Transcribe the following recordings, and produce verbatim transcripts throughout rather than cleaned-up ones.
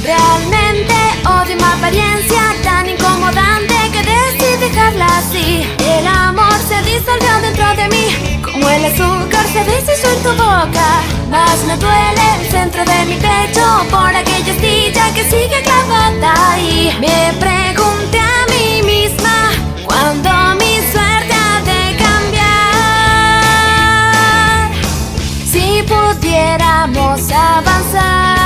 Realmente odio mi apariencia tan incomodante que decidí dejarla así. El amor se disolvió dentro de mí, como el azúcar se deshizo en tu boca. Más me duele el centro de mi pecho por aquella astilla que sigue clavada ahí. Me pregunté a mí misma cuándo mi suerte ha de cambiar. Si pudiéramos avanzar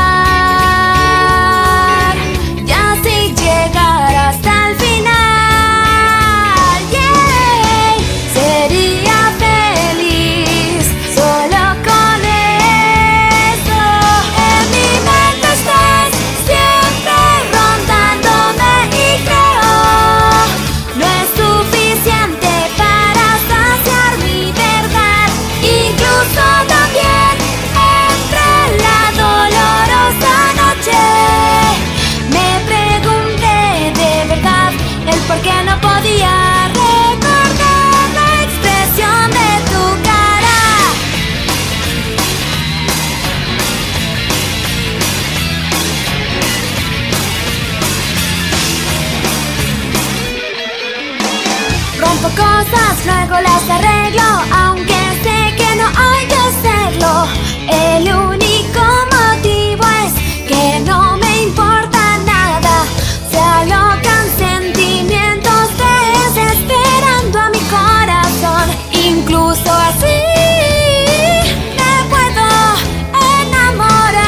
y así llegar hasta el final, yeah, sería feliz solo con eso. En mi mente estás siempre rondándome y creo no es suficiente para saciar mi verdad. Incluso también entre la dolorosa noche me pregunté de verdad el por qué no podía recordar la expresión de tu cara. Rompo cosas, luego las arreglo, aunque sé que no hay que hacerlo. El único motivo es que no me importa nada. Se alocan sentimientos desesperando a mi corazón. Incluso así me puedo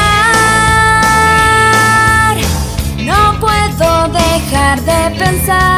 enamorar. No puedo dejar de pensar